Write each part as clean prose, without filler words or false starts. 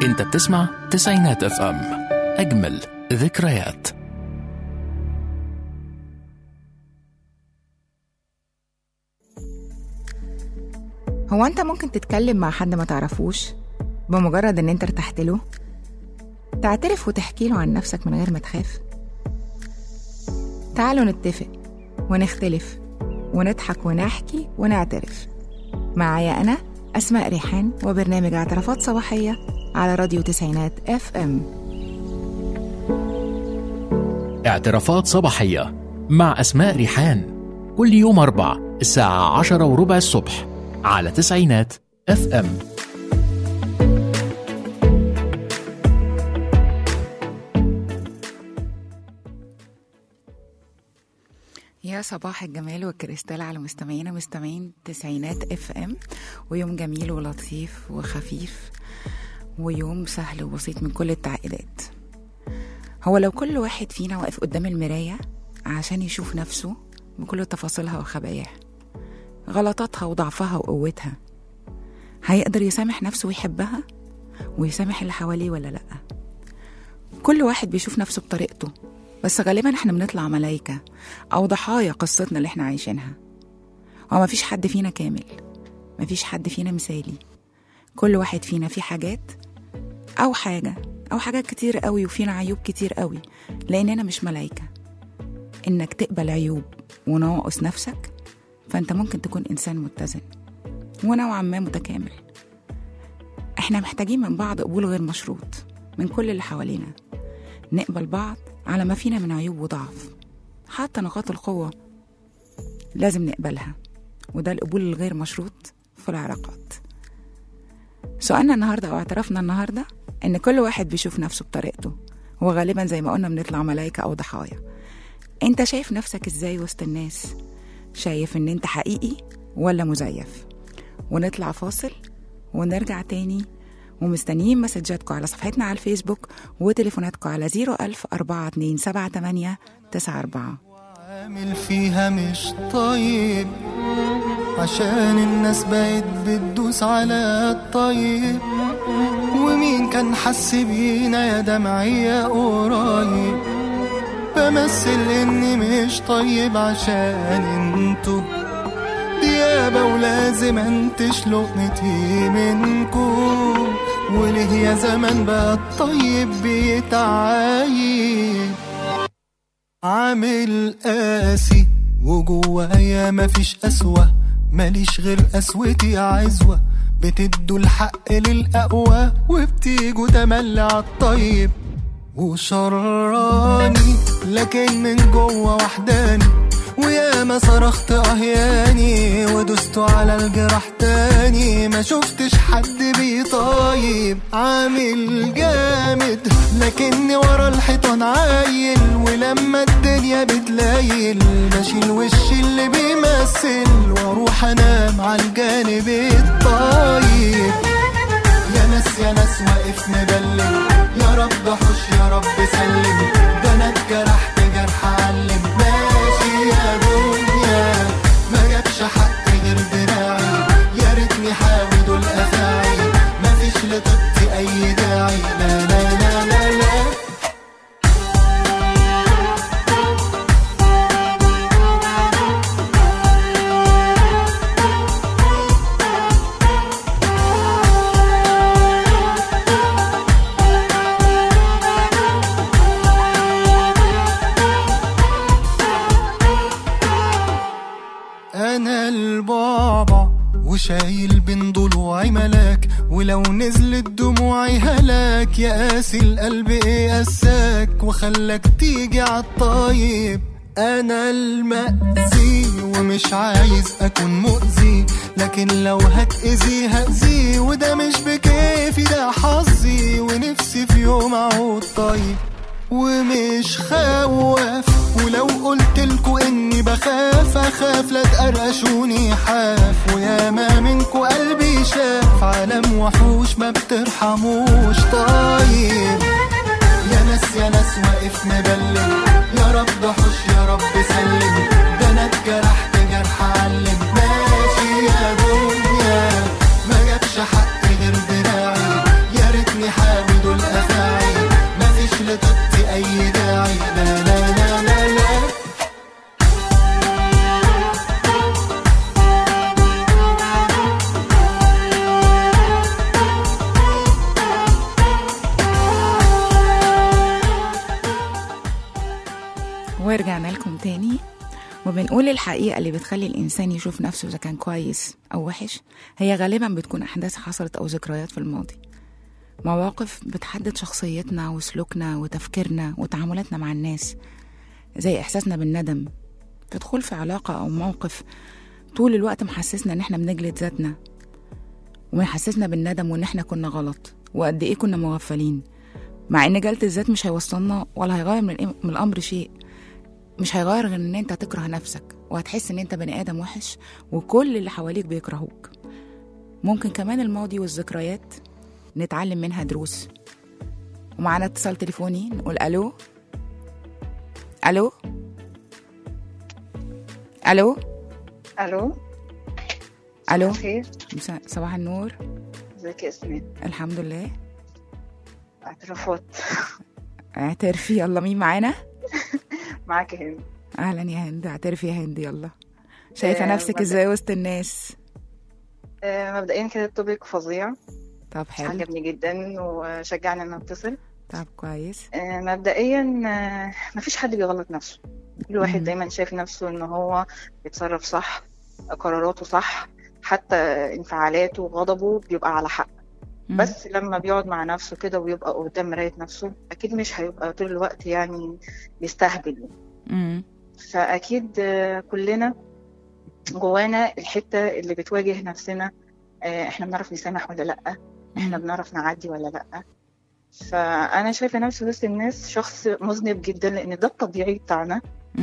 انت بتسمع تسعينات اف ام، اجمل ذكريات. هو انت ممكن تتكلم مع حد ما تعرفوش بمجرد ان انت ارتحت له؟ تعترف وتحكي له عن نفسك من غير ما تخاف؟ تعالوا نتفق ونختلف ونضحك ونحكي ونعترف. معايا أنا أسماء ريحان وبرنامج اعترافات صباحية على راديو تسعينات اف ام. اعترافات صباحية مع أسماء ريحان، كل يوم 4 الساعة 10:15 الصبح على تسعينات اف ام. يا صباح الجمال والكريستال على مستمعين تسعينات اف ام، ويوم جميل ولطيف وخفيف ويوم سهل وبسيط من كل التعقيدات. هو لو كل واحد فينا واقف قدام المراية عشان يشوف نفسه بكل تفاصيلها وخباياها، غلطاتها وضعفها وقوتها، هيقدر يسامح نفسه ويحبها ويسامح اللي حواليه ولا لأ؟ كل واحد بيشوف نفسه بطريقته، بس غالبا احنا بنطلع ملايكة أو ضحايا قصتنا اللي احنا عايشينها. وما فيش حد فينا كامل، ما فيش حد فينا مثالي. كل واحد فينا فيه حاجات أو حاجات كتير قوي، وفينا عيوب كتير قوي، لأننا مش ملايكة. إنك تقبل عيوب ونواقص نفسك، فأنت ممكن تكون إنسان متزن ونوعا ما متكامل. احنا محتاجين من بعض قبول غير مشروط من كل اللي حوالينا، نقبل بعض على ما فينا من عيوب وضعف، حتى نقاط القوة لازم نقبلها، وده القبول الغير مشروط في العلاقات. سؤالنا النهاردة أو اعترافنا النهاردة إن كل واحد بيشوف نفسه بطريقته، وغالبا زي ما قلنا بنطلع ملايكة أو ضحايا. أنت شايف نفسك إزاي وسط الناس؟ شايف إن أنت حقيقي ولا مزيف؟ ونطلع فاصل ونرجع تاني، ومستنيين مسجاتكم على صفحتنا على الفيسبوك وتليفوناتكم على 010427894. عامل فيها مش طيب عشان الناس بقت بتدوس على الطيب، ومين كان حس بينا يا دمعية قريب؟ بمثل اني مش طيب عشان انتو ديابة، ولازم انتش لقمتي منكو. وليه يا زمان بقى الطيب بيتعايب؟ عامل قاسي وجوايا مفيش قسوة، ماليش غير قسوتي عزوة، بتدوا الحق للأقوى وبتيجوا تملي عالطيب وشراني، لكن من جوا وحداني، ويا ما صرخت اهياني ودست على الجرح تاني، ما شفتش حد بيطايب. عامل جامد لكني ورا الحيطان عايل، ولما الدنيا بتلايل بشيل وش اللي بيمثل واروح انام على الجانب الطايب. يا ناس واقف مبلم، يا رب حش يا رب سلم، ده انا اتجرحت جرح علم. ماشي يا دنيا ما جابش حق غير دراعي، يا ريتني حاوي دول افاعي، مفيش لطبتي اي داعي. لا لا لا لا لا. أنا البابا وشايل بين ضلوعي ملاك، ولو نزلت دموعي هلاك. يا قاسي القلب ايه قساك وخلاك تيجي عالطيب؟ أنا المأذي ومش عايز أكون مؤذي، لكن لو هتأذي هأذي، وده مش بكيفي ده حظي، ونفسي في يوم أعود طيب ومش خواف. ولو قلتلكوا اني بخاف اخاف لا تقرقشوني حاف، ويا ما منكو قلبي شاف عالم وحوش ما بترحموش طيب. يا ناس واقف مبلم، يا رب حش يا رب سلم، ده انا اتجرحت جرح علم. ماشي يا دنيا ما جابش حق غير دراعي، يا ريتني حاول معاكم تاني، وبنقول الحقيقة اللي بتخلي الإنسان يشوف نفسه إذا كان كويس أو وحش هي غالبا بتكون أحداث حصلت أو ذكريات في الماضي، مواقف بتحدد شخصيتنا وسلوكنا وتفكيرنا وتعاملاتنا مع الناس، زي إحساسنا بالندم في دخول في علاقة أو موقف طول الوقت محسسنا إن إحنا بنجلد ذاتنا، ومحسسنا بالندم وإن إحنا كنا غلط وقد إيه كنا مغفلين، مع إن جلد الذات مش هيوصلنا ولا هيغير من الأمر شيء. مش هيغير غير إن أنت تكره نفسك وهتحس إن أنت بني آدم وحش وكل اللي حواليك بيكرهوك. ممكن كمان الماضي والذكريات نتعلم منها دروس. ومعنا اتصال تليفوني، نقول ألو. ألو ألو الو. ألو. خير. صباح النور. ازيك يا اسماء؟ الحمد لله. اعترافات. اعترفي يلا، مين معانا؟ معاك هند. اهلا يا هند، اعترفي يا هند يلا. شايفه نفسك ازاي وسط الناس؟ مبدئيا كده التوبيك فظيع، طب حلو، عجبني جدا وشجعني ان اتصل. طب كويس. مبدئيا مفيش حد بيغلط نفسه، كل واحد دايما شايف نفسه ان هو بيتصرف صح، قراراته صح، حتى انفعالاته وغضبه بيبقى على حق. بس لما بيقعد مع نفسه كده ويبقى قدام مراية نفسه أكيد مش هيبقى طول الوقت يعني بيستهبل. فأكيد كلنا جوانا الحتة اللي بتواجه نفسنا، احنا بنعرف نسامح ولا لأ، احنا بنعرف نعدي ولا لأ. فأنا شايفة نفسي وسط الناس شخص مذنب جدا، لأن ده الطبيعي بتاعنا.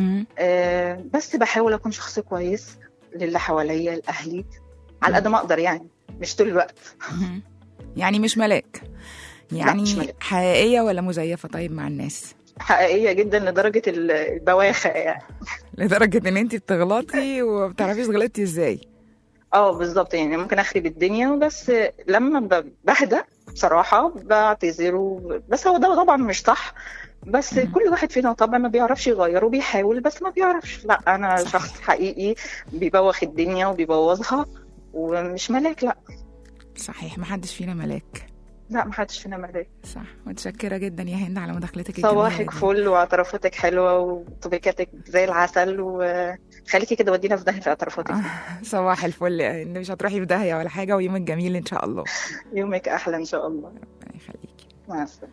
بس بحاول أكون شخص كويس للي حواليا، لأهلي، على قد ما أقدر يعني، مش طول الوقت. يعني مش ملاك، يعني مش ملاك. حقيقية ولا مزيفة؟ طيب مع الناس حقيقية جدا لدرجة البواخة يعني. لدرجة ان انتي بتغلطي وبتعرفيش غلطتي ازاي. بالظبط، يعني ممكن اخرب الدنيا، بس لما بهدى بصراحة بعتذر. بس هو ده طبعا مش صح، بس كل واحد فينا طبعا ما بيعرفش يغيره، بيحاول بس ما بيعرفش. لا انا صحيح. شخص حقيقي بيبوخ الدنيا وبيبوظها ومش ملاك. لا صحيح، محدش فينا ملاك. لا محدش فينا ملاك. صح. متشكرة جدا يا هند على مداخلتك. صباحك فل واعترافاتك حلوة وطبيكاتك زي العسل، وخليكي كده ودينا في داهية في اعترافاتك. صباح الفل يا هند، مش هتروحي في داهية ولا حاجة، ويومك جميل ان شاء الله. يومك احلى ان شاء الله. ربنا يخليكي. مع السلامة.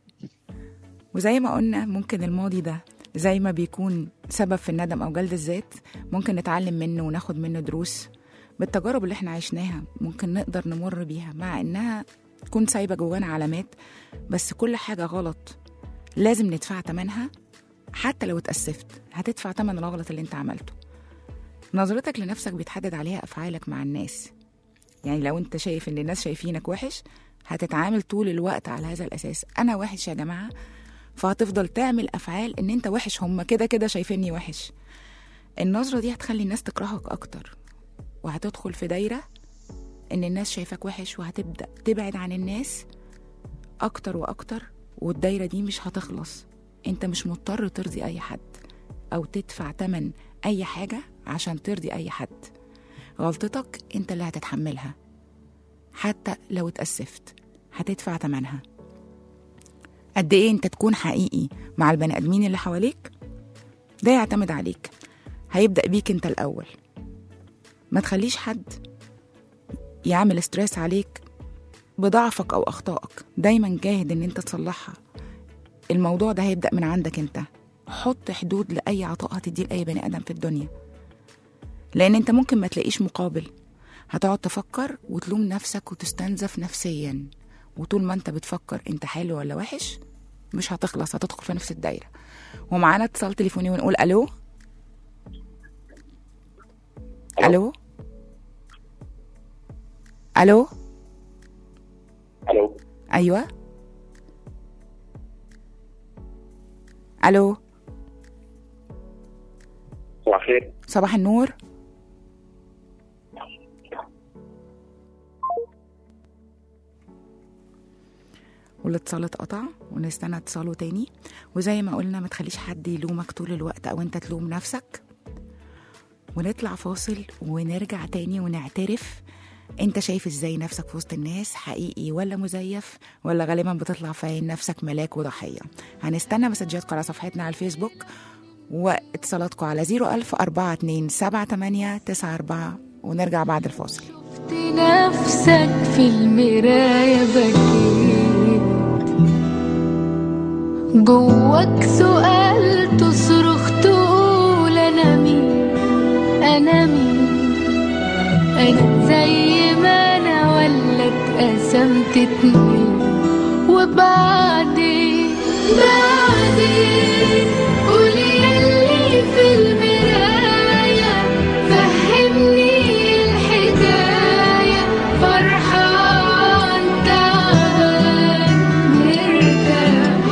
وزي ما قلنا ممكن الماضي ده زي ما بيكون سبب في الندم او جلد الذات، ممكن نتعلم منه وناخد منه دروس بالتجارب اللي احنا عشناها، ممكن نقدر نمر بيها، مع انها تكون سايبة جوانا علامات. بس كل حاجة غلط لازم ندفع تمنها، حتى لو اتأسفت هتدفع تمن الغلط اللي انت عملته. نظرتك لنفسك بيتحدد عليها أفعالك مع الناس. يعني لو انت شايف ان الناس شايفينك وحش هتتعامل طول الوقت على هذا الأساس، أنا وحش يا جماعة، فهتفضل تعمل أفعال ان انت وحش، هم كده كده شايفيني وحش. النظرة دي هتخلي الناس تكرهك أكتر، وهتدخل في دايرة ان الناس شايفك وحش، وهتبدأ تبعد عن الناس اكتر واكتر، والدايرة دي مش هتخلص. انت مش مضطر ترضي اي حد او تدفع تمن اي حاجة عشان ترضي اي حد. غلطتك انت اللي هتتحملها، حتى لو اتأسفت هتدفع تمنها. قد ايه انت تكون حقيقي مع البني ادمين اللي حواليك ده يعتمد عليك، هيبدأ بيك انت الاول. ما تخليش حد يعمل ستريس عليك بضعفك أو أخطائك، دايما جاهد إن أنت تصلحها. الموضوع ده هيبدأ من عندك أنت. حط حدود لأي عطاء هتديه لأي بني آدم في الدنيا، لأن أنت ممكن ما تلاقيش مقابل، هتقعد تفكر وتلوم نفسك وتستنزف نفسيا، وطول ما أنت بتفكر أنت حلو ولا وحش مش هتخلص، هتدخل في نفس الدايرة. ومعانا اتصال تليفوني ونقول ألو. ألو ألو. الو. ايوه الو. صباح الخير. صباح النور. والاتصال اتقطع ونستنى اتصاله تاني. وزي ما قلنا ما تخليش حد يلومك طول الوقت او انت تلوم نفسك. ونطلع فاصل ونرجع تاني ونعترف انت شايف ازاي نفسك في وسط الناس، حقيقي ولا مزيف، ولا غالبا بتطلع في عين نفسك ملاك وضحية. هنستنى مسجاتكم على صفحتنا على الفيسبوك، واتصالاتكم على 010427894 ونرجع بعد الفاصل. شفت نفسك في المراية بكيت، جواك سؤال تصرخ تقول أنا مين، أنا مين، أنا زي ما أنا ولا اتقسمت اتنين. وبعدين قولي ياللي في المراية فهمني الحكاية، فرحان تعبان مرتاح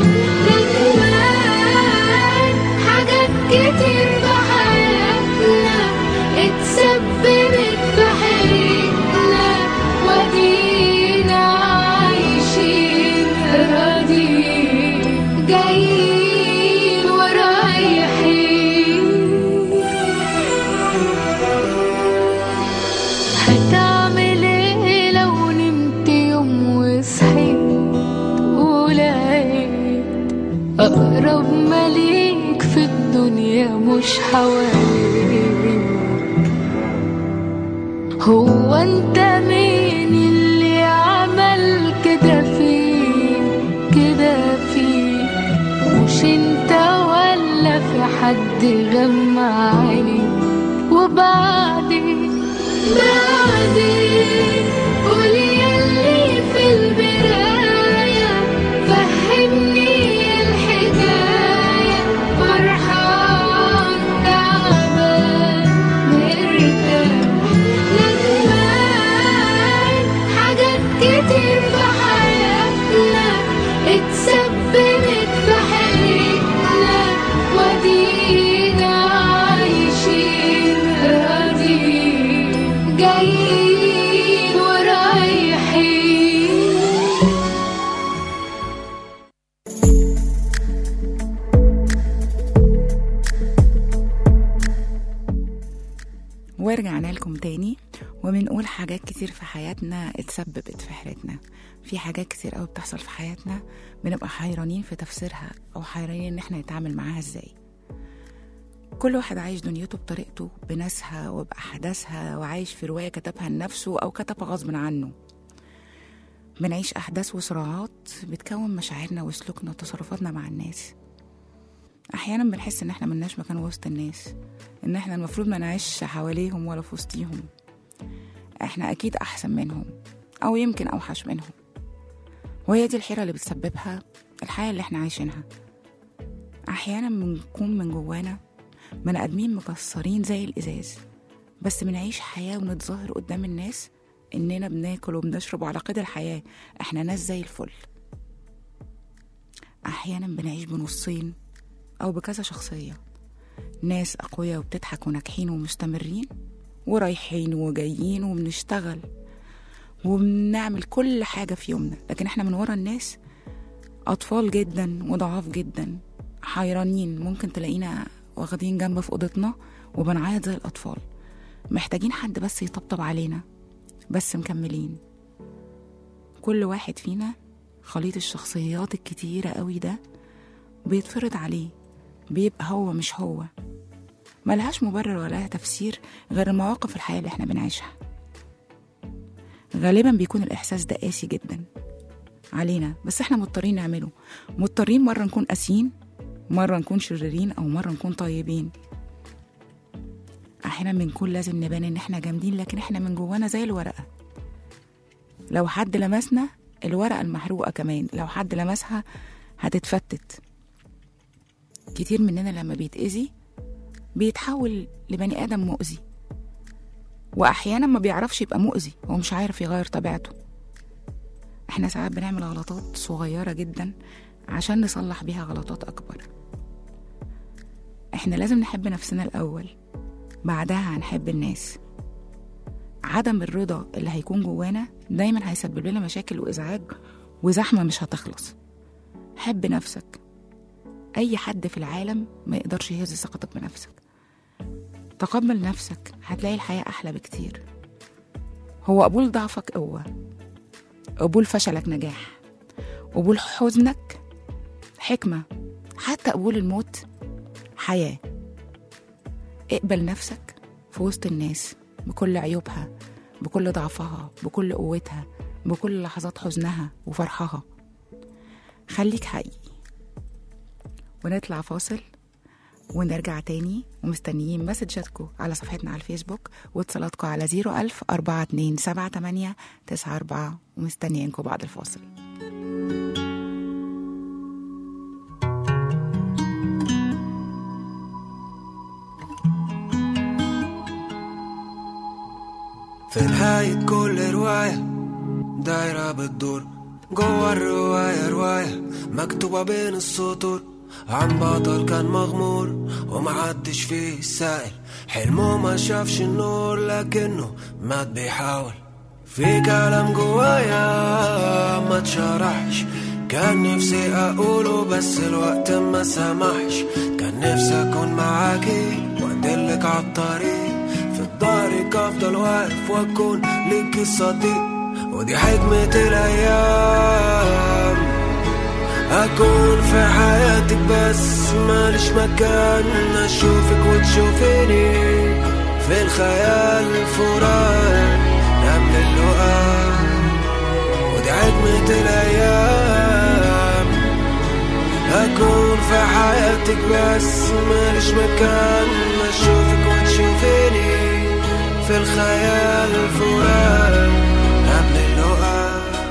ندمان، حاجات كتير في حياتنا اتسببت في حياتنا، ودينا عايشين راضيين جايين ورايحين. هتعمل ايه لو نمت يوم وصحيت ولقيت أقرب مليك في الدنيا مش حواليك؟ هو انت مين اللي عمل كده فيك، كده فيك؟ مش انت ولا في حد غمى عينيك؟ وبعدين قولي ياللي في المراية فهمني الحكاية، فرحان تعبان مرتاح ندمان، حاجات كتير في حياتنا اتسببت في حياتنا، ودينا عايشين راضيين جايين ورايحين. ورجعنا لكم تاني وبنقول حاجات كتير في حياتنا اتسببت في حياتنا. في حاجات كتير قوي بتحصل في حياتنا بنبقى حيرانين في تفسيرها او حيرانين ان احنا نتعامل معاها ازاي. كل واحد عايش دنيته بطريقته بناسها وبأحداثها، وعايش في رواية كتبها لنفسه او كتبها غصب عنه. بنعيش احداث وصراعات بتكون مشاعرنا وسلوكنا وتصرفاتنا مع الناس. احيانا بنحس ان احنا ملناش مكان وسط الناس، ان احنا المفروض ما نعيش حواليهم ولا في وسطيهم، احنا اكيد احسن منهم او يمكن اوحش منهم. وهي دي الحيرة اللي بتسببها الحياة اللي احنا عايشينها. احيانا بنكون من جوانا بني ادمين مكسرين زي الازاز، بس بنعيش حياة ونتظاهر قدام الناس اننا بناكل وبنشرب على قيد الحياة، احنا ناس زي الفل. احيانا بنعيش بنصين او بكذا شخصية، ناس اقوياء وبتضحك وناجحين ومستمرين ورايحين وجايين وبنشتغل وبنعمل كل حاجة في يومنا، لكن احنا من ورا الناس اطفال جدا وضعاف جدا حيرانين. ممكن تلاقينا واخدين جنب في اوضتنا وبنعيط زي الاطفال، محتاجين حد بس يطبطب علينا، بس مكملين. كل واحد فينا خليط الشخصيات الكتيرة قوي ده بيتفرض عليه، بيبقى هو مش هو، ملهاش مبرر ولا تفسير غير المواقف الحياة اللي احنا بنعيشها. غالبا بيكون الإحساس ده قاسي جدا علينا، بس احنا مضطرين نعمله. مضطرين مرة نكون قاسيين، مرة نكون شريرين، أو مرة نكون طيبين. أحيانا بنكون لازم نبان إن احنا جامدين، لكن احنا من جوانا زي الورقة. لو حد لمسنا الورقة المحروقة كمان، لو حد لمسها هتتفتت. كتير مننا لما بيتأذي بيتحول لبني آدم مؤذي، وأحيانا ما بيعرفش يبقى مؤذي، هو مش عارف يغير طبيعته. احنا ساعات بنعمل غلطات صغيرة جدا عشان نصلح بيها غلطات أكبر. احنا لازم نحب نفسنا الأول، بعدها هنحب الناس. عدم الرضا اللي هيكون جوانا دايما هيسبب لنا مشاكل وإزعاج وزحمة مش هتخلص. حب نفسك. أي حد في العالم ما يقدرش يهز ثقتك بنفسك. تقبل نفسك، هتلاقي الحياة أحلى بكتير. هو قبول ضعفك قوة، قبول فشلك نجاح، قبول حزنك حكمة، حتى قبول الموت حياة. اقبل نفسك في وسط الناس بكل عيوبها، بكل ضعفها، بكل قوتها، بكل لحظات حزنها وفرحها. خليك حقيقي. ونطلع فاصل ونرجع تاني، ومستنيين مسجاتكم على صفحتنا على الفيسبوك واتصالاتكم على 010427894 ومستنيينكم بعد الفاصل. في نهاية كل رواية دايرة بتدور جوه الرواية رواية مكتوبة بين السطور عن بطل كان مغمور ومحدش فيه سائل حلمه ما شافش النور لكنه مات بيحاول. في كلام جوايا ما تشرحش كان نفسي اقوله بس الوقت ما سمحش. كان نفسي اكون معاكي وادلك عالطريق في الضهرك افضل واقف واكون ليكي صديق. ودي حكمة الايام أكون في حياتك بس ماليش مكان أشوفك وتشوفيني في الخيال فراق قبل اللقاء. ودي حكمة الأيام أكون في حياتك بس ماليش مكان أشوفك وتشوفيني في الخيال فراق قبل اللقاء.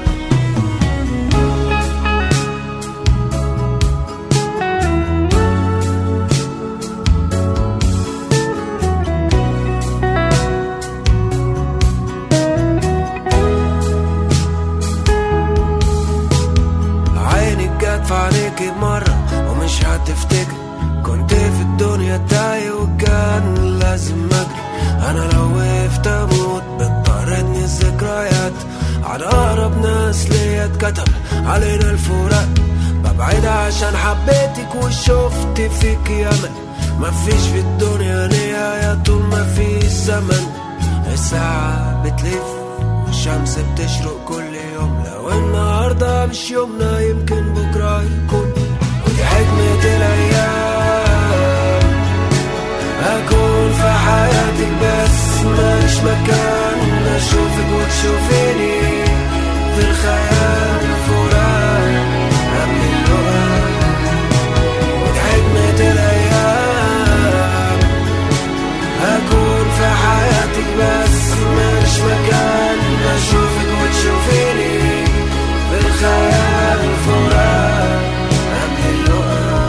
عليكي مرة ومش هتفتكر كنت في الدنيا تايه وكان لازم اجري. انا لو وقفت اموت بتطردني الذكريات عن اقرب ناس ليا اتكتب علينا الفراق. ببعد عشان حبيتك وشفت فيك يمن مفيش في الدنيا نهاية طول مفيش زمن. الساعة بتلف والشمس بتشرق كل يوم لو النهاردة مش يومنا يمكن بكرة يكون. ودي حكمة الأيام أكون في حياتك بس ماليش مكان أشوفك وتشوفيني في الخيال فراق قبل اللقاء. ودي حكمة الأيام أكون في حياتك بس ماليش مكان أشوفك وتشوفيني في الخيال فراق قبل اللقاء.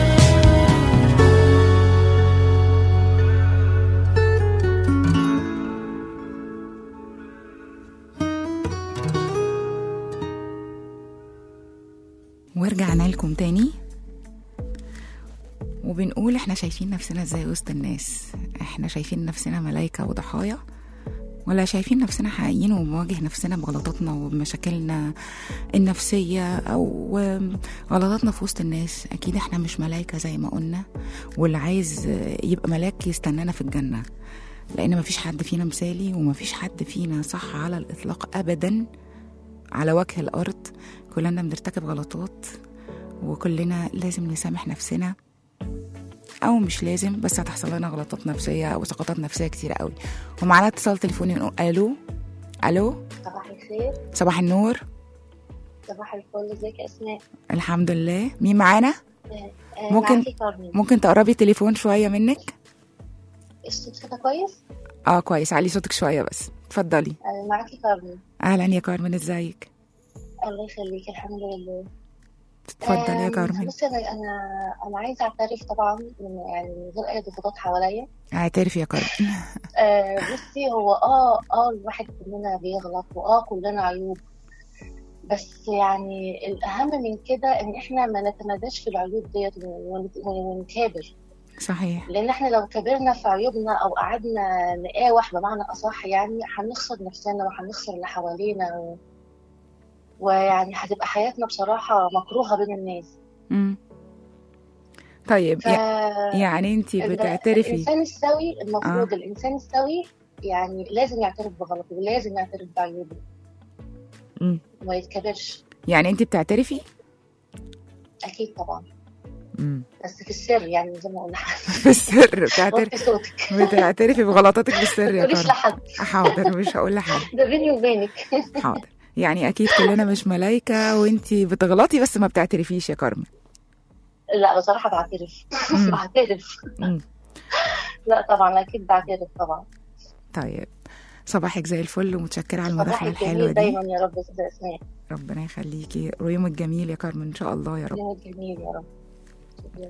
ورجعنا لكم تاني وبنقول احنا شايفين نفسنا ازاي وسط الناس. احنا شايفين نفسنا ملايكة وضحايا ولا شايفين نفسنا حقيقيين وبنواجه نفسنا بغلطاتنا وبمشاكلنا النفسية أو غلطاتنا في وسط الناس؟ أكيد احنا مش ملايكة زي ما قلنا، واللي عايز يبقى ملاك يستنانا في الجنة، لأن مفيش حد فينا مثالي ومفيش حد فينا صح على الإطلاق أبدا على وجه الأرض. كلنا بنرتكب غلطات وكلنا لازم نسامح نفسنا، او مش لازم بس هتحصل لنا غلطات نفسيه او سقطات نفسيه كتير قوي. ومعانا اتصال تليفوني نقول الو. الو، صباح الخير. صباح النور. صباح الفل. ازيك يا اسماء؟ الحمد لله. مين معانا؟ ممكن تقربي التليفون شويه منك؟ الصوت كده كويس؟ كويس. علي صوتك شويه بس. اتفضلي. معاكي كارمن. اهلا يا كارمن، ازيك؟ الله يخليك، الحمد لله. اتفضلي يا كارمن. بصي انا عايزه اعترف طبعا يعني من غير اي ضغوطات حواليا. اعترفي يا كارمن. بصي هو الواحد كلنا بيغلط كلنا عيوب، بس يعني الاهم من كده ان احنا ما نتماداش في العيوب ديت ونكابر. صحيح. لان احنا لو كبرنا في عيوبنا او قعدنا نقاوح بمعنى اصح يعني هنخسر نفسنا وهنخسر اللي حوالينا ويعني هتبقى حياتنا بصراحة مكروهة بين الناس. طيب يعني انتي بتعترفي الإنسان السوي المفروض الإنسان السوي يعني لازم يعترف بغلطه ولازم يعترف بعيوبه وما يتكبرش. يعني انتي بتعترفي؟ أكيد طبعا. بس في السر يعني زي ما قلنا. في السر بتعترف، وطي صوتك، بتعترفي بغلطاتك بالسر ما يا تقوليش كارمن؟ لحد، حاضر، مش هقول لحد. ده بيني وبينك. حاضر. يعني اكيد كلنا مش ملايكه، وانتي بتغلطي بس ما بتعترفيش يا كارمن. لا بصراحة بعترف. مم. بعترف. مم. لا طبعا أكيد بعترف طبعا. طيب، صباحك زي الفل، ومتشكره على المداخله صباحك الحلوه جميل دي. دايما يا رب أستاذ أسماء. ربنا يخليكي، ويومك جميل يا كارمن ان شاء الله يا رب. يومك جميل يا رب. شكرا.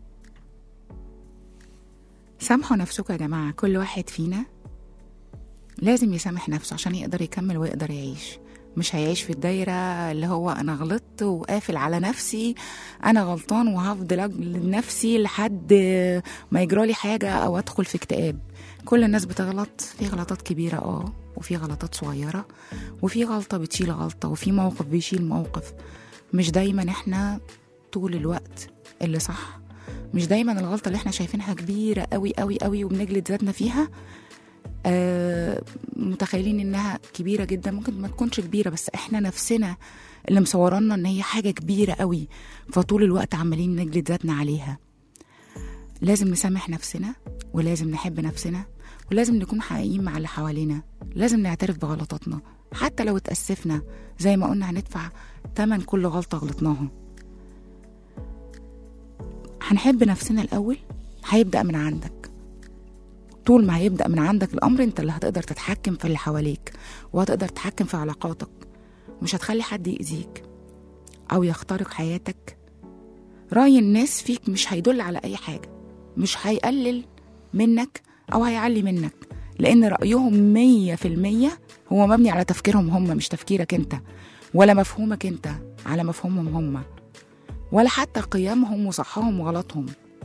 سامحوا نفسكم يا جماعه، كل واحد فينا لازم يسامح نفسه عشان يقدر يكمل ويقدر يعيش. مش هيعيش في الدايرة اللي هو أنا غلطت وقافل على نفسي، أنا غلطان وهفضل أجلد نفسي لحد ما يجرالي حاجة أو أدخل في اكتئاب. كل الناس بتغلط، في غلطات كبيرة وفي غلطات صغيرة، وفي غلطة بتشيل غلطة، وفي موقف بيشيل موقف. مش دايما احنا طول الوقت اللي صح، مش دايما الغلطة اللي احنا شايفينها كبيرة قوي قوي قوي وبنجلد ذاتنا فيها متخيلين انها كبيرة جدا. ممكن ما تكونش كبيرة، بس احنا نفسنا اللي مصورنا ان هي حاجة كبيرة قوي، فطول الوقت عمالين نجلد ذاتنا عليها. لازم نسامح نفسنا، ولازم نحب نفسنا، ولازم نكون حقيقيين مع اللي حوالينا. لازم نعترف بغلطاتنا حتى لو اتأسفنا، زي ما قلنا هندفع تمن كل غلطة غلطناها. هنحب نفسنا الأول، هيبدأ من عندك. طول ما هيبدأ من عندك الأمر، انت اللي هتقدر تتحكم في اللي حواليك، وهتقدر تتحكم في علاقاتك، مش هتخلي حد يأذيك أو يخترق حياتك. رأي الناس فيك مش هيدل على أي حاجة، مش هيقلل منك أو هيعلي منك، لأن رأيهم 100% هو مبني على تفكيرهم هم، مش تفكيرك انت، ولا مفهومك انت على مفهومهم هم، ولا حتى قيامهم وصحهم وغلطهم.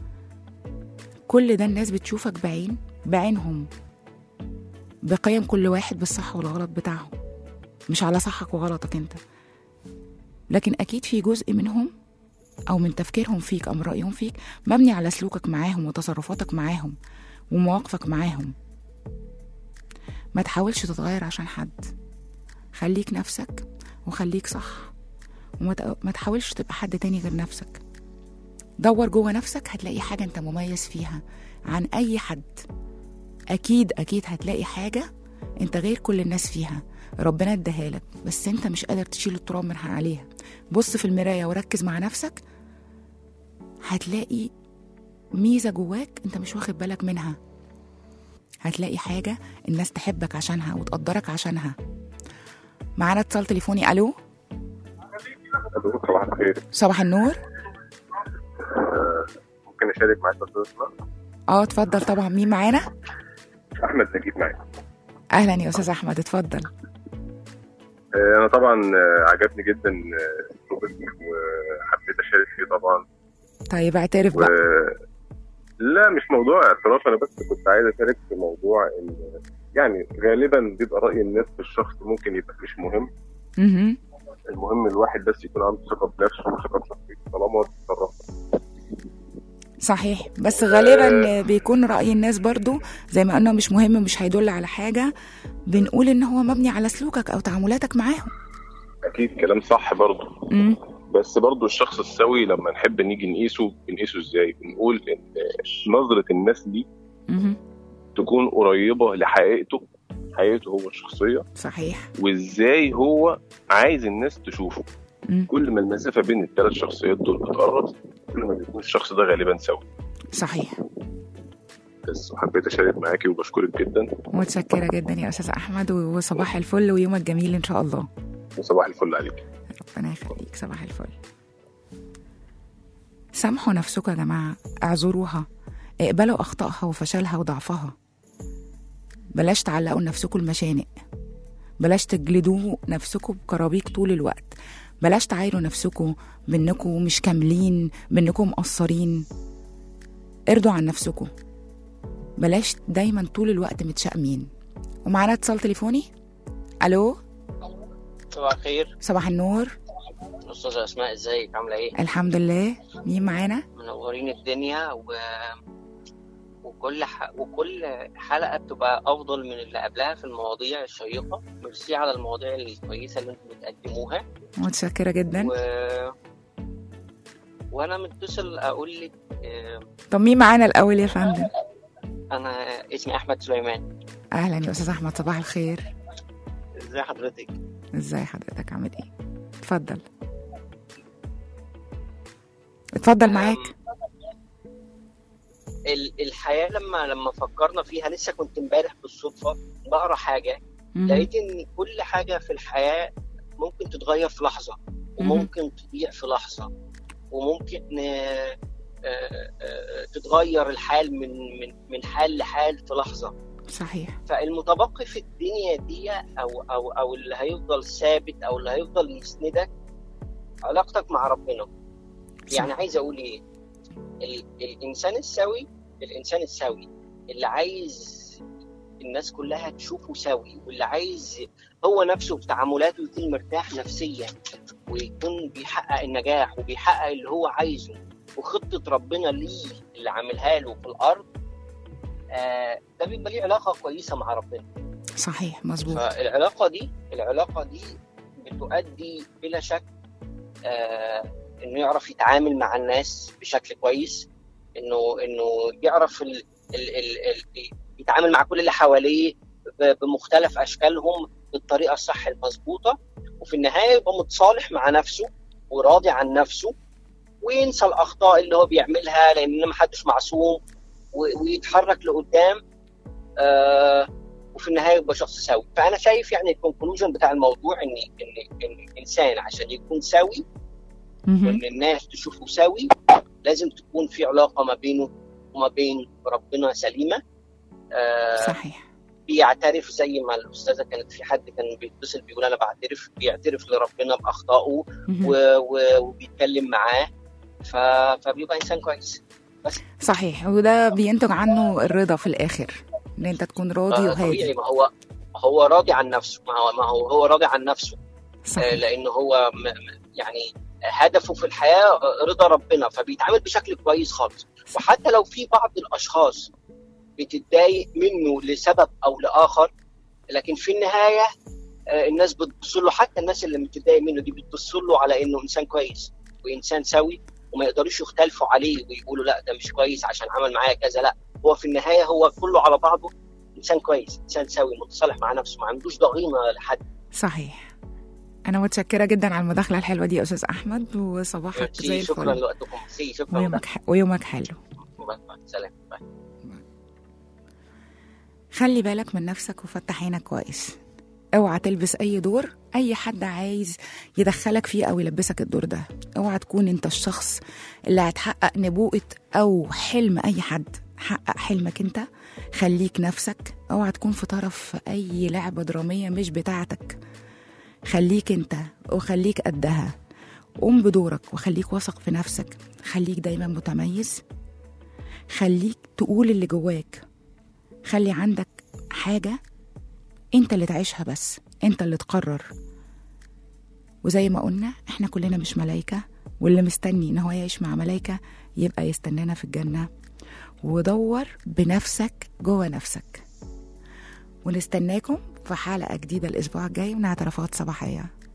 كل ده الناس بتشوفك بعينهم، بقيم كل واحد بالصح والغلط بتاعهم، مش على صحك وغلطك انت. لكن اكيد في جزء منهم او من تفكيرهم فيك او من رأيهم فيك مبني على سلوكك معاهم وتصرفاتك معاهم ومواقفك معاهم. ما تحاولش تتغير عشان حد، خليك نفسك وخليك صح، وما تحاولش تبقى حد تاني غير نفسك. دور جوه نفسك، هتلاقي حاجة انت مميز فيها عن اي حد. اكيد هتلاقي حاجة انت غير كل الناس فيها، ربنا اداها لك، بس انت مش قادر تشيل التراب من عليها. بص في المراية وركز مع نفسك، هتلاقي ميزة جواك انت مش واخد بالك منها. هتلاقي حاجة الناس تحبك عشانها وتقدرك عشانها. معانا اتصال تليفوني. الو. صباح الخير. صباح النور. ممكن اشارك معاك يا استاذ اسماء؟ اتفضل طبعا. مين معانا؟ احمد نجيب معاك. اهلا يا استاذ احمد، اتفضل. انا طبعا عجبني جدا اسلوبك وحبيت اشارك فيه طبعا. طيب اعترف بقى. لا مش موضوع اعتراف، انا بس كنت عايز اشارك في موضوع ان يعني غالبا بيبقى راي الناس في الشخص ممكن يبقى مش مهم. المهم الواحد بس يكون عنده ثقه بنفسه وثقه بشخصيته طالما تصرف صحيح. بس غالبا بيكون رأي الناس برضو زي ما قلنا مش مهم، مش هيدل على حاجة، بنقول ان هو مبني على سلوكك او تعاملاتك معاهم. اكيد كلام صح برضو. بس برضو الشخص السوي لما نحب نيجي بنقيسه ازاي؟ بنقول ان نظرة الناس دي تكون قريبة لحقيقته، حقيقته هو الشخصية. صحيح. وازاي هو عايز الناس تشوفه. كل ما المسافة بين الثلاث شخصيات دول بتقرب، كل ما بيكون الشخص ده غالبا سوي. صحيح. بس وحبيت اشارك معاكي وبشكرك جدا. متشكرة جدا يا أستاذ أحمد، وصباح الفل ويومك جميل إن شاء الله. وصباح الفل عليك. ربنا يخليك. صباح الفل. سامحوا نفسكم يا جماعة، اعذروها، اقبلوا أخطائها وفشلها وضعفها. بلاش تعلقوا نفسكم المشانق، بلاش تجلدوا نفسكم بكرابيك طول الوقت، بلاش تعايروا نفسكم بأنكم مش كاملين، بأنكم مقصرين. ارضوا عن نفسكم، بلاش دايما طول الوقت متشائمين. ومعانا اتصال تليفوني. الو. صباح الخير. صباح النور. استاذه اسماء، ازيك؟ عامله ايه؟ الحمد لله. مين معانا؟ منورين الدنيا وكل حلقه بتبقى افضل من اللي قبلها في المواضيع الشيقه. ميرسي على المواضيع الكويسه اللي انتم بتقدموها. متشكره جدا. وانا متصل اقول لك طب مين معانا الاول يا فندم؟ انا اسمي احمد سليمان. اهلا يا استاذ احمد، صباح الخير. ازي حضرتك؟ ازاي حضرتك، عامل ايه؟ اتفضل اتفضل معاك. الحياه لما فكرنا فيها، لسه كنت امبارح بالصدفه بقرا حاجه، لقيت ان كل حاجه في الحياه ممكن تتغير في لحظه، وممكن تضيع في لحظه، وممكن تتغير الحال من حال لحال في لحظه. صحيح. فالمتبقي في الدنيا دي او اللي هيفضل ثابت او اللي هيفضل يسندك علاقتك مع ربنا. صح. يعني عايز اقول ايه؟ الانسان السوي اللي عايز الناس كلها تشوفه سوي، واللي عايز هو نفسه في تعاملاته يكون مرتاح نفسيا، ويكون بيحقق النجاح وبيحقق اللي هو عايزه، وخطة ربنا ليه اللي عاملها له في الأرض، ده بيبقى ليه علاقة كويسة مع ربنا. صحيح، مظبوط. فالعلاقة دي بتؤدي بلا شك إنه يعرف يتعامل مع الناس بشكل كويس، إنه يعرف يتعامل مع كل اللي حواليه بمختلف أشكالهم بالطريقة الصح المظبوطة، وفي النهاية يبقى متصالح مع نفسه وراضي عن نفسه، وينسى الأخطاء اللي هو بيعملها، لأن ما حدش معصوم، ويتحرك لقدام، وفي النهاية يبقى شخص سوي. فأنا شايف يعني الكونكلوجن بتاع الموضوع إن الإنسان عشان يكون سوي وإن الناس تشوفه سوي، لازم تكون في علاقة ما بينه وما بين ربنا سليمة. صحيح. بيعترف زي ما الأستاذة كانت في حد كان بيتصل بيقول أنا بعترف، بيعترف لربنا بأخطائه وبيتكلم معاه، فبيبقى إنسان كويس. بس صحيح، وده بينتج عنه الرضا في الآخر، إن أنت تكون راضي وهادي. ما هو راضي عن نفسه، ما هو راضي عن نفسه. صحيح. لأنه هو يعني هدفه في الحياة رضا ربنا، فبيتعامل بشكل كويس خالص. وحتى لو في بعض الأشخاص بتتضايق منه لسبب أو لآخر، لكن في النهاية الناس بتبص له، حتى الناس اللي بتتضايق منه دي بتبص له على إنه إنسان كويس وإنسان سوي، وما يقدروش يختلفوا عليه ويقولوا لا ده مش كويس عشان عمل معايا كذا. لا، هو في النهاية هو كله على بعضه إنسان كويس، إنسان سوي متصالح مع نفسه، ما عندوش ضغينة لحد. صحيح. أنا متشكرة جدا على المداخلة الحلوة دي يا أستاذ أحمد، وصباحك زي الفل. شكرا لوقتكم. شكرا. ويومك حلو. سلام. خلي بالك من نفسك وفتح عينك كويس. اوعى تلبس اي دور اي حد عايز يدخلك فيه او يلبسك الدور ده. اوعى تكون انت الشخص اللي هتحقق نبوءة او حلم اي حد. حقق حلمك انت، خليك نفسك. اوعى تكون في طرف اي لعبة درامية مش بتاعتك. خليك انت وخليك قدها. قوم بدورك وخليك واثق في نفسك. خليك دايما متميز. خليك تقول اللي جواك. خلي عندك حاجة انت اللي تعيشها، بس انت اللي تقرر. وزي ما قلنا احنا كلنا مش ملايكة، واللي مستني ان هو يعيش مع ملايكة يبقى يستنانا في الجنة. ودور بنفسك جوه نفسك. ونستناكم في حلقة جديدة الأسبوع الجاي من اعترافات صباحية.